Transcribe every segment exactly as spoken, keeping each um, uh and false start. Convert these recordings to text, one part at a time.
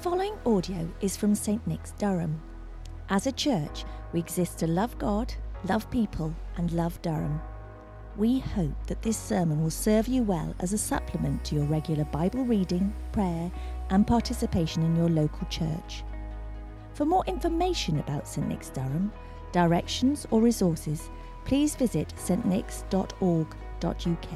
following audio is from Saint Nick's, Durham. As a church, we exist to love God, love people, and love Durham. We hope that this sermon will serve you well as a supplement to your regular Bible reading, prayer, and participation in your local church. For more information about Saint Nick's, Durham, directions or resources, please visit s t nicks dot org dot u k.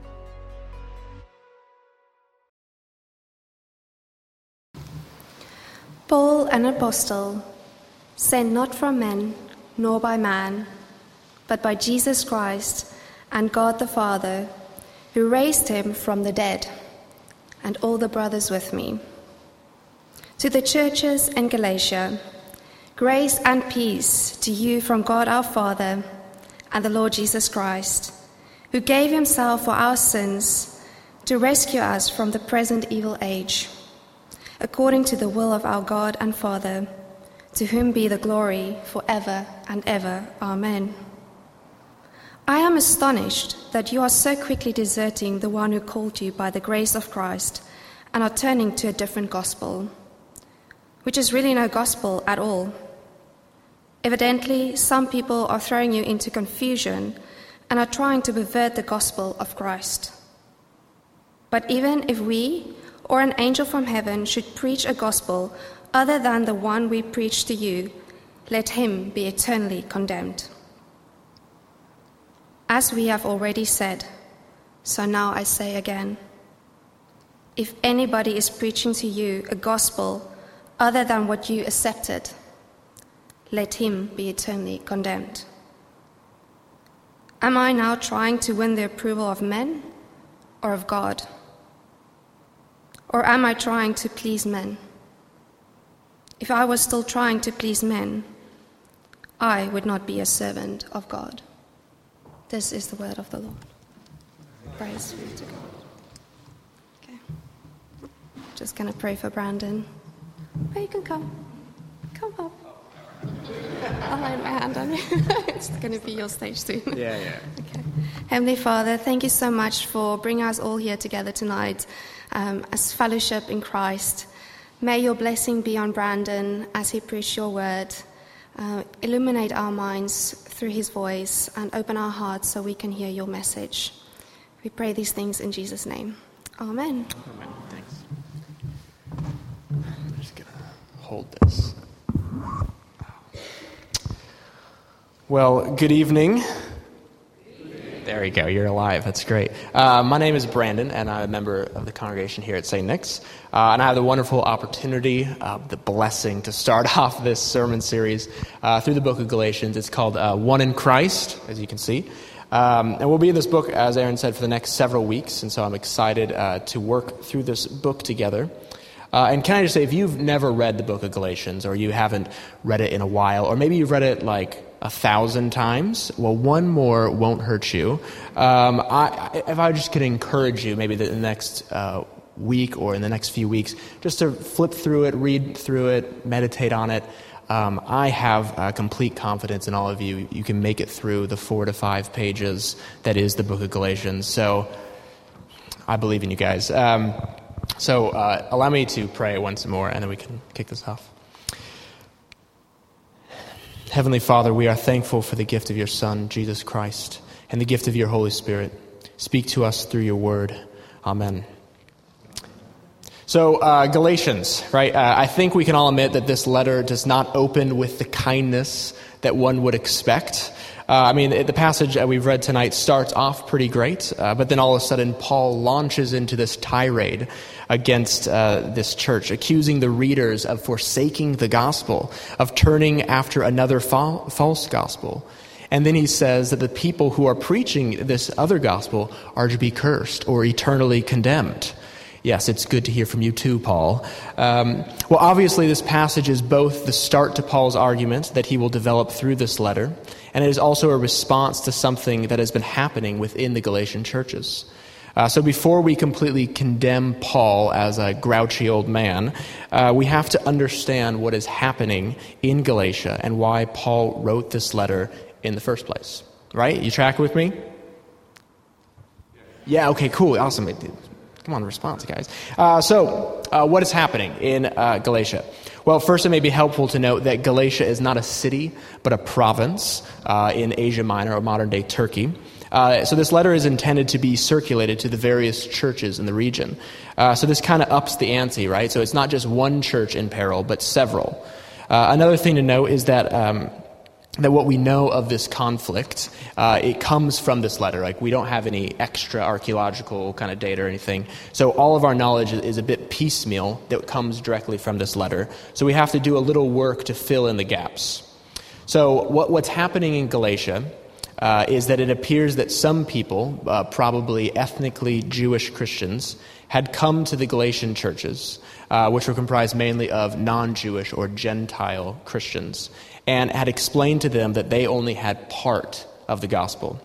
Paul, an apostle, sent not from men, nor by man, but by Jesus Christ and God the Father, who raised him from the dead, and all the brothers with me. To the churches in Galatia, grace and peace to you from God our Father and the Lord Jesus Christ, who gave himself for our sins to rescue us from the present evil age, according to the will of our God and Father, to whom be the glory forever and ever. Amen. I am astonished that you are so quickly deserting the one who called you by the grace of Christ and are turning to a different gospel, which is really no gospel at all. Evidently, some people are throwing you into confusion and are trying to pervert the gospel of Christ. But even if we or an angel from heaven should preach a gospel other than the one we preach to you, let him be eternally condemned. As we have already said, so now I say again, if anybody is preaching to you a gospel other than what you accepted, let him be eternally condemned. Am I now trying to win the approval of men or of God? Or am I trying to please men? If I was still trying to please men, I would not be a servant of God. This is the word of the Lord. Praise be to God. Okay. Just going to pray for Brandon. Oh, you can come. Come up. I'll lay my hand on you. It's going to be your stage soon. Yeah, yeah. Okay. Heavenly Father, thank you so much for bringing us all here together tonight um, as fellowship in Christ. May your blessing be on Brandon as he preaches your word. Uh, illuminate our minds through his voice and open our hearts so we can hear your message. We pray these things in Jesus' name. Amen. Amen. Thanks. I'm just going to hold this. Well, good evening. There you go. You're alive. That's great. Uh, my name is Brandon, and I'm a member of the congregation here at Saint Nick's. Uh, and I have the wonderful opportunity, uh, the blessing, to start off this sermon series uh, through the book of Galatians. It's called uh, One in Christ, as you can see. Um, and we'll be in this book, as Aaron said, for the next several weeks. And so I'm excited uh, to work through this book together. Uh, and can I just say, if you've never read the book of Galatians, or you haven't read it in a while, or maybe you've read it like a thousand times, well, one more won't hurt you. Um, I, if I just could encourage you, maybe the next uh, week or in the next few weeks, just to flip through it, read through it, meditate on it. Um, I have uh, complete confidence in all of you. You can make it through the four to five pages that is the book of Galatians. So I believe in you guys. Um, so uh, allow me to pray once more, and then we can kick this off. Heavenly Father, we are thankful for the gift of your Son, Jesus Christ, and the gift of your Holy Spirit. Speak to us through your word. Amen. So, uh, Galatians, right? Uh, I think we can all admit that this letter does not open with the kindness that one would expect. Uh, I mean, the passage that we've read tonight starts off pretty great, uh, but then all of a sudden Paul launches into this tirade against uh, this church, accusing the readers of forsaking the gospel, of turning after another fa- false gospel. And then he says that the people who are preaching this other gospel are to be cursed or eternally condemned. Yes, it's good to hear from you too, Paul. Um, well, obviously this passage is both the start to Paul's argument that he will develop through this letter, and it is also a response to something that has been happening within the Galatian churches. Uh, so before we completely condemn Paul as a grouchy old man, uh, we have to understand what is happening in Galatia and why Paul wrote this letter in the first place. Right? You track with me? Yeah, okay, cool, awesome. Come on, response, guys. Uh, so, uh, what is happening in uh, Galatia? Well, first it may be helpful to note that Galatia is not a city, but a province uh, in Asia Minor, or modern-day Turkey. Uh, so this letter is intended to be circulated to the various churches in the region. Uh, so this kind of ups the ante, right? So it's not just one church in peril, but several. Uh, another thing to note is that um, that what we know of this conflict, uh, it comes from this letter. Like, we don't have any extra archaeological kind of data or anything. So all of our knowledge is a bit piecemeal that comes directly from this letter. So we have to do a little work to fill in the gaps. So what, what's happening in Galatia uh, is that it appears that some people, uh, probably ethnically Jewish Christians, had come to the Galatian churches, uh, which were comprised mainly of non-Jewish or Gentile Christians, and had explained to them that they only had part of the gospel.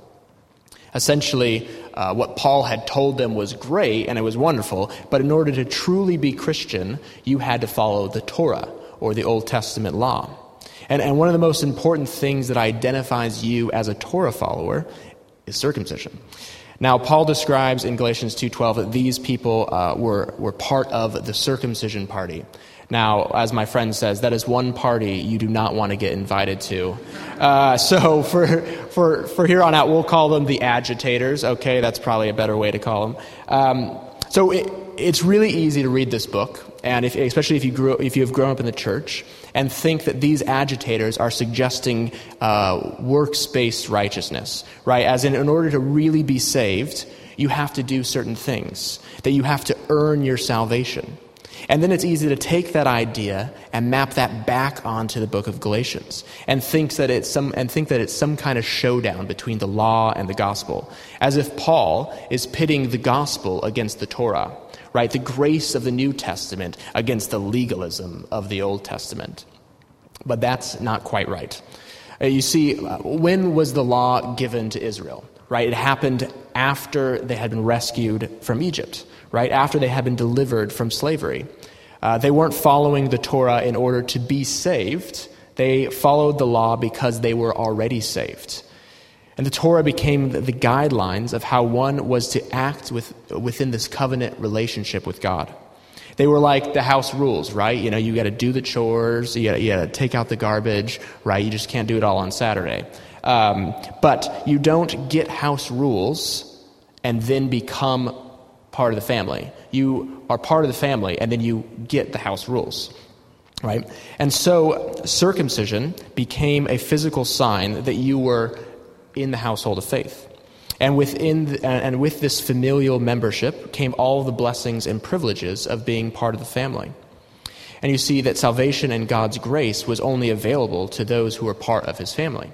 Essentially, uh, what Paul had told them was great and it was wonderful, but in order to truly be Christian, you had to follow the Torah, or the Old Testament law. And, and one of the most important things that identifies you as a Torah follower is circumcision. Now, Paul describes in Galatians two twelve that these people uh, were, were part of the circumcision party. Now, as my friend says, that is one party you do not want to get invited to. Uh, so for for for here on out, we'll call them the agitators. Okay, that's probably a better way to call them. Um, so it, it's really easy to read this book, and if, especially if you grew if you have grown up in the church, and think that these agitators are suggesting uh, works-based righteousness, right? As in, in order to really be saved, you have to do certain things, that you have to earn your salvation. And then it's easy to take that idea and map that back onto the book of Galatians, and think that it's some and think that it's some kind of showdown between the law and the gospel, as if Paul is pitting the gospel against the Torah, right? The grace of the New Testament against the legalism of the Old Testament. But that's not quite right. Uh, you see, when was the law given to Israel? Right? It happened after they had been rescued from Egypt, right? After they had been delivered from slavery. Uh, they weren't following the Torah in order to be saved. They followed the law because they were already saved. And the Torah became the, the guidelines of how one was to act with, within this covenant relationship with God. They were like the house rules, right? You know, you got to do the chores, you got to take out the garbage, right? You just can't do it all on Saturday. Um, but you don't get house rules and then become part of the family. You are part of the family and then you get the house rules, right? And so circumcision became a physical sign that you were in the household of faith. And within the, and with this familial membership came all the blessings and privileges of being part of the family. And you see that salvation and God's grace was only available to those who were part of his family.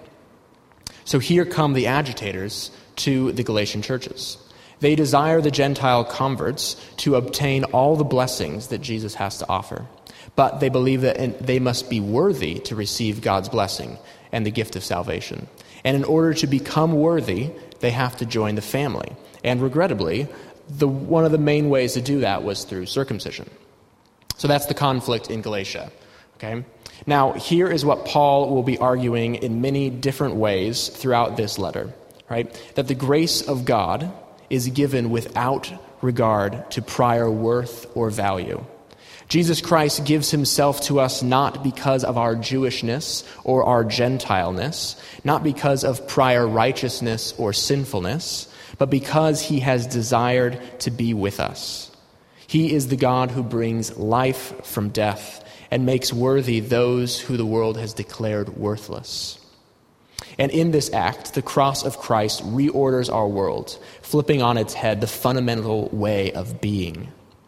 So here come the agitators to the Galatian churches. They desire the Gentile converts to obtain all the blessings that Jesus has to offer. But they believe that they must be worthy to receive God's blessing and the gift of salvation. And in order to become worthy, they have to join the family. And regrettably, the, one of the main ways to do that was through circumcision. So that's the conflict in Galatia. Okay? Now, here is what Paul will be arguing in many different ways throughout this letter, right? That the grace of God is given without regard to prior worth or value. Jesus Christ gives himself to us not because of our Jewishness or our Gentileness, not because of prior righteousness or sinfulness, but because he has desired to be with us. He is the God who brings life from death and makes worthy those who the world has declared worthless. And in this act, the cross of Christ reorders our world, flipping on its head the fundamental way of being.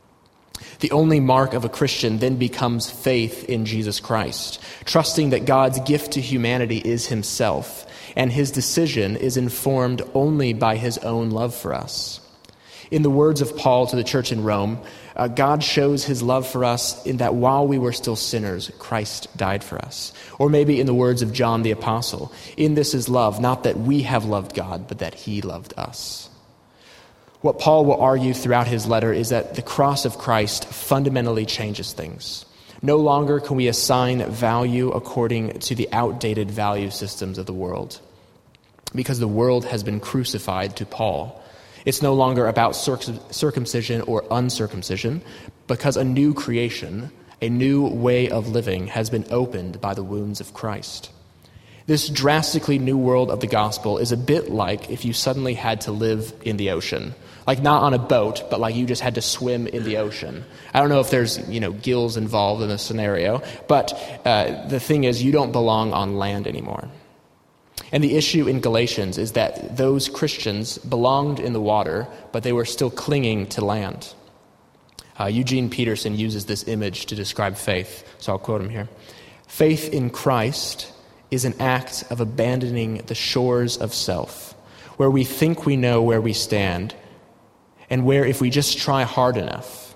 The only mark of a Christian then becomes faith in Jesus Christ, trusting that God's gift to humanity is himself, and his decision is informed only by his own love for us. In the words of Paul to the church in Rome, uh, God shows his love for us in that while we were still sinners, Christ died for us. Or maybe in the words of John the Apostle, in this is love, not that we have loved God, but that he loved us. What Paul will argue throughout his letter is that the cross of Christ fundamentally changes things. No longer can we assign value according to the outdated value systems of the world, because the world has been crucified to Paul. It's no longer about circumcision or uncircumcision, because a new creation, a new way of living has been opened by the wounds of Christ. This drastically new world of the gospel is a bit like if you suddenly had to live in the ocean. Like not on a boat, but like you just had to swim in the ocean. I don't know if there's, you know, gills involved in this scenario, but uh, the thing is you don't belong on land anymore. And the issue in Galatians is that those Christians belonged in the water, but they were still clinging to land. Uh, Eugene Peterson uses this image to describe faith, so I'll quote him here. Faith in Christ is an act of abandoning the shores of self, where we think we know where we stand, and where if we just try hard enough,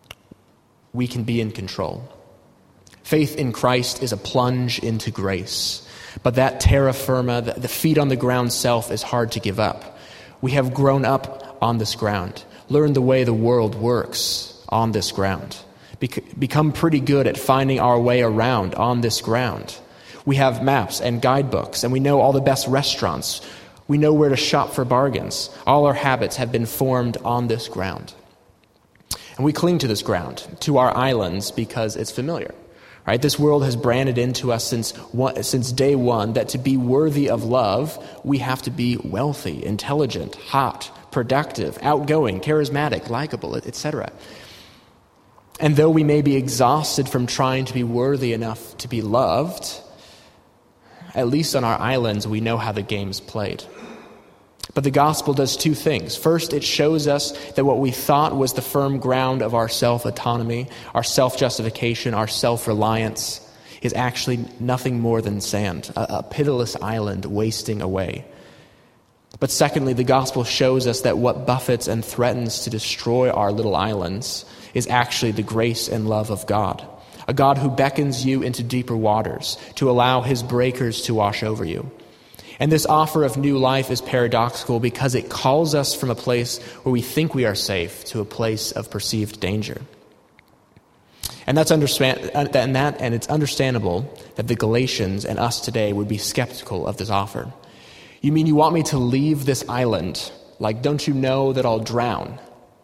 we can be in control. Faith in Christ is a plunge into grace. But that terra firma, the, the feet on the ground self, is hard to give up. We have grown up on this ground, learned the way the world works on this ground, bec- become pretty good at finding our way around on this ground. We have maps and guidebooks, and we know all the best restaurants. We know where to shop for bargains. All our habits have been formed on this ground. And we cling to this ground, to our islands, because it's familiar. Right? This world has branded into us since one, since day one that to be worthy of love, we have to be wealthy, intelligent, hot, productive, outgoing, charismatic, likable, et cetera. And though we may be exhausted from trying to be worthy enough to be loved, at least on our islands, we know how the game's played. But the gospel does two things. First, it shows us that what we thought was the firm ground of our self-autonomy, our self-justification, our self-reliance, is actually nothing more than sand, a, a pitiless island wasting away. But secondly, the gospel shows us that what buffets and threatens to destroy our little islands is actually the grace and love of God, a God who beckons you into deeper waters to allow his breakers to wash over you. And this offer of new life is paradoxical because it calls us from a place where we think we are safe to a place of perceived danger. And that's understand and that and it's understandable that the Galatians and us today would be skeptical of this offer. You mean you want me to leave this island? Like, don't you know that I'll drown?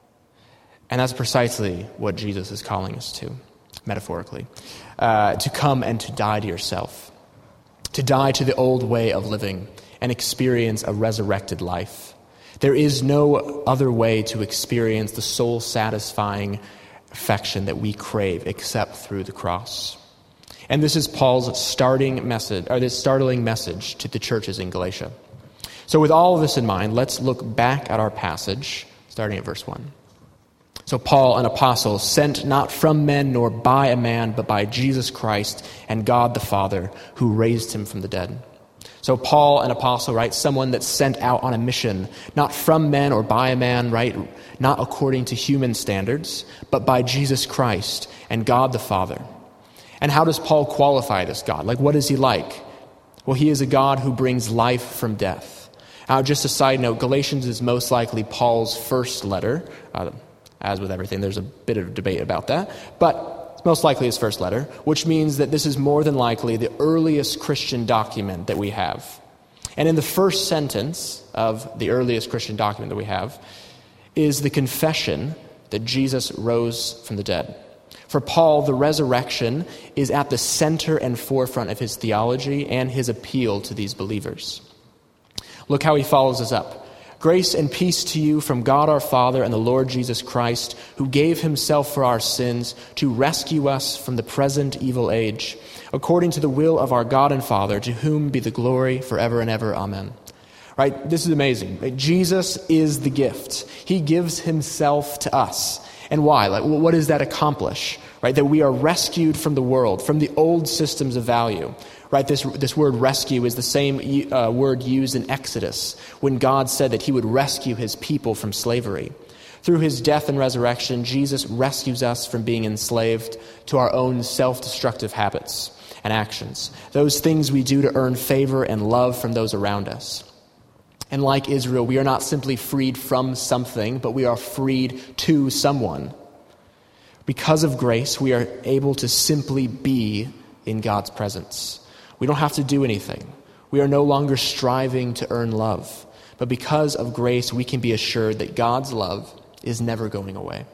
And that's precisely what Jesus is calling us to, metaphorically, uh, to come and to die to yourself. To die to the old way of living and experience a resurrected life. There is no other way to experience the soul-satisfying affection that we crave except through the cross. And this is Paul's starting message, or this startling message to the churches in Galatia. So with all of this in mind, let's look back at our passage, starting at verse one. So Paul, an apostle, sent not from men nor by a man, but by Jesus Christ and God the Father, who raised him from the dead. So Paul, an apostle, right, someone that's sent out on a mission, not from men or by a man, right, not according to human standards, but by Jesus Christ and God the Father. And how does Paul qualify this God? Like, what is he like? Well, he is a God who brings life from death. Now, just a side note, Galatians is most likely Paul's first letter. Uh, As with everything, there's a bit of debate about that. But it's most likely his first letter, which means that this is more than likely the earliest Christian document that we have. And in the first sentence of the earliest Christian document that we have is the confession that Jesus rose from the dead. For Paul, the resurrection is at the center and forefront of his theology and his appeal to these believers. Look how he follows us up. Grace and peace to you from God our Father and the Lord Jesus Christ, who gave himself for our sins to rescue us from the present evil age, according to the will of our God and Father, to whom be the glory forever and ever. Amen. Right? This is amazing. Right? Jesus is the gift. He gives himself to us. And why? Like, what does that accomplish? Right? That we are rescued from the world, from the old systems of value. Right, this this word rescue is the same uh, word used in Exodus when God said that he would rescue his people from slavery. Through his death and resurrection, Jesus rescues us from being enslaved to our own self-destructive habits and actions, those things we do to earn favor and love from those around us. And like Israel, we are not simply freed from something, but we are freed to someone. Because of grace, we are able to simply be in God's presence. We don't have to do anything. We are no longer striving to earn love. but because of grace, we can be assured that God's love is never going away.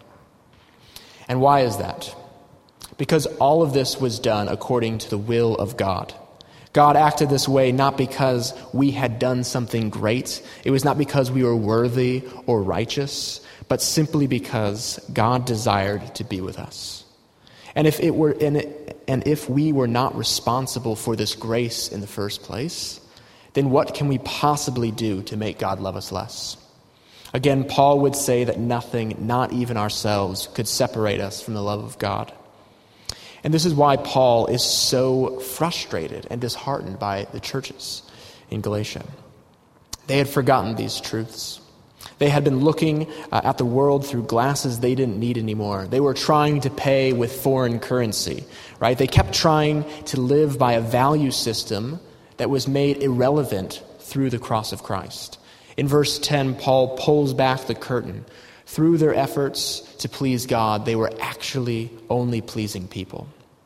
And why is that? Because all of this was done according to the will of God. God acted this way not because we had done something great. It was not because we were worthy or righteous, but simply because God desired to be with us. And if it were in it, and if we were not responsible for this grace in the first place, then what can we possibly do to make God love us less? Again, Paul would say that nothing, not even ourselves, could separate us from the love of God. And this is why Paul is so frustrated and disheartened by the churches in Galatia. They had forgotten these truths. They had been looking uh, at the world through glasses they didn't need anymore. They were trying to pay with foreign currency, right? They kept trying to live by a value system that was made irrelevant through the cross of Christ. In verse ten, Paul pulls back the curtain. Through their efforts to please God, they were actually only pleasing people.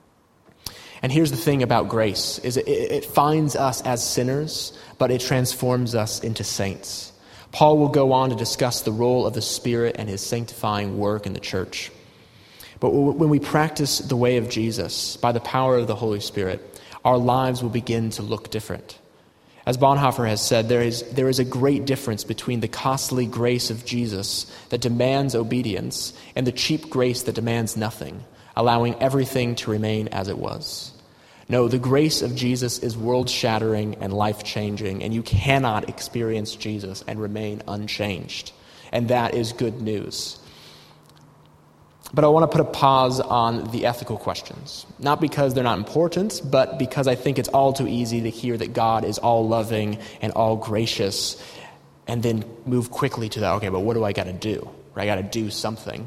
And here's the thing about grace, is it, it finds us as sinners, but it transforms us into saints. Paul will go on to discuss the role of the Spirit and his sanctifying work in the church. But when we practice the way of Jesus, by the power of the Holy Spirit, our lives will begin to look different. As Bonhoeffer has said, there is, there is a great difference between the costly grace of Jesus that demands obedience and the cheap grace that demands nothing, allowing everything to remain as it was. No, the grace of Jesus is world-shattering and life-changing, and you cannot experience Jesus and remain unchanged. And that is good news. But I want to put a pause on the ethical questions. Not because they're not important, but because I think it's all too easy to hear that God is all loving and all gracious, and then move quickly to that, okay, but what do I got to do? Or I got to do something.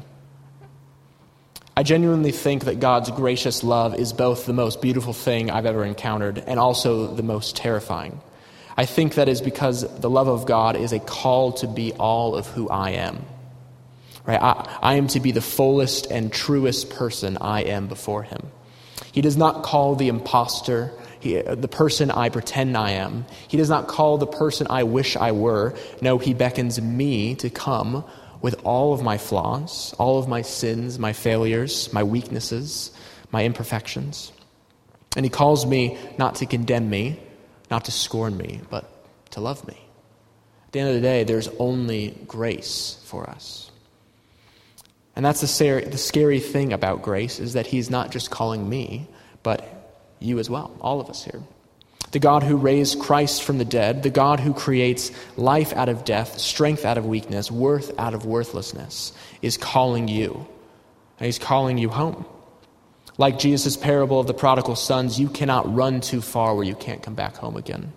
I genuinely think that God's gracious love is both the most beautiful thing I've ever encountered and also the most terrifying. I think that is because the love of God is a call to be all of who I am. Right? I, I am to be the fullest and truest person I am before him. He does not call the imposter, he, the person I pretend I am. He does not call the person I wish I were. No, he beckons me to come with all of my flaws, all of my sins, my failures, my weaknesses, my imperfections. And he calls me not to condemn me, not to scorn me, but to love me. At the end of the day, there's only grace for us. And that's the scary, the scary thing about grace, is that he's not just calling me, but you as well, all of us here. The God who raised Christ from the dead, the God who creates life out of death, strength out of weakness, worth out of worthlessness, is calling you. And he's calling you home. Like Jesus' parable of the prodigal sons, you cannot run too far where you can't come back home again.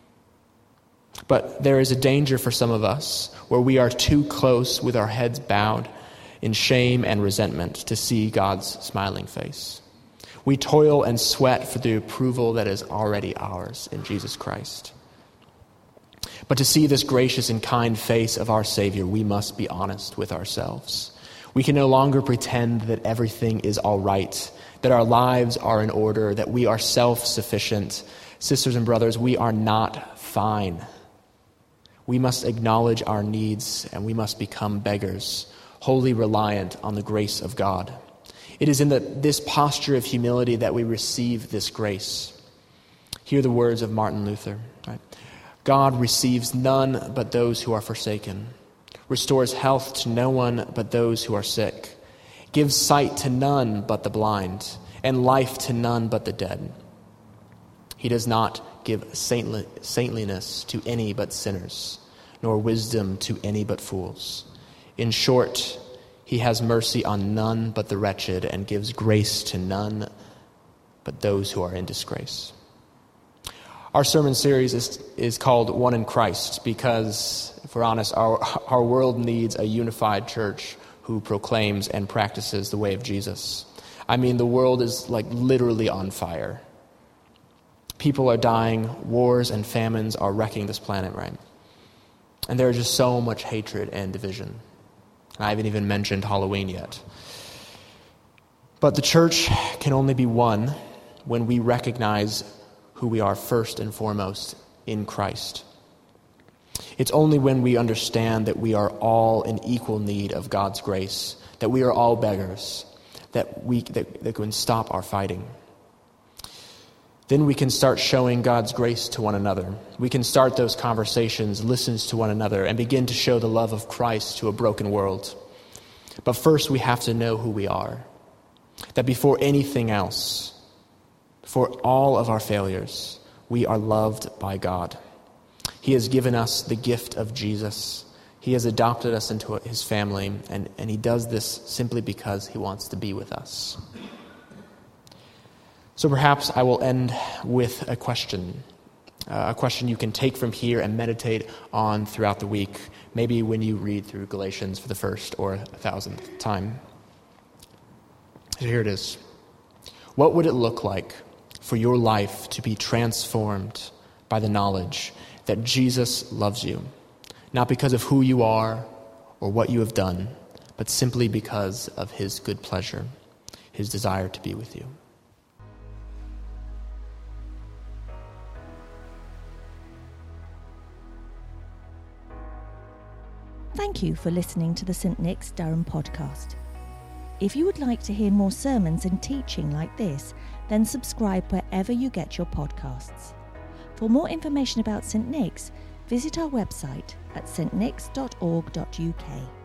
But there is a danger for some of us where we are too close with our heads bowed in shame and resentment to see God's smiling face. We toil and sweat for the approval that is already ours in Jesus Christ. But to see this gracious and kind face of our Savior, we must be honest with ourselves. We can no longer pretend that everything is all right, that our lives are in order, that we are self-sufficient. Sisters and brothers, we are not fine. We must acknowledge our needs, and we must become beggars, wholly reliant on the grace of God. It is in the, this posture of humility that we receive this grace. Hear the words of Martin Luther. Right? God receives none but those who are forsaken, restores health to no one but those who are sick, gives sight to none but the blind, and life to none but the dead. He does not give saintly, saintliness to any but sinners, nor wisdom to any but fools. In short, he has mercy on none but the wretched, and gives grace to none but those who are in disgrace. Our sermon series is, is called One in Christ because, if we're honest, our, our world needs a unified church who proclaims and practices the way of Jesus. I mean, the world is like literally on fire. People are dying, wars and famines are wrecking this planet, right? And there is just so much hatred and division. I haven't even mentioned Halloween yet. But the church can only be one when we recognize who we are first and foremost in Christ. It's only when we understand that we are all in equal need of God's grace, that we are all beggars, that we that, that can stop our fighting. Then we can start showing God's grace to one another. We can start those conversations, listens to one another, and begin to show the love of Christ to a broken world. But first we have to know who we are. That before anything else, for all of our failures, we are loved by God. He has given us the gift of Jesus. He has adopted us into his family, and, and he does this simply because he wants to be with us. So perhaps I will end with a question, uh, a question you can take from here and meditate on throughout the week, maybe when you read through Galatians for the first or a thousandth time. So here it is. What would it look like for your life to be transformed by the knowledge that Jesus loves you, not because of who you are or what you have done, but simply because of his good pleasure, his desire to be with you? Thank you for listening to the Saint Nick's Durham podcast. If you would like to hear more sermons and teaching like this, then subscribe wherever you get your podcasts. For more information about Saint Nick's, visit our website at s t nicks dot org dot u k.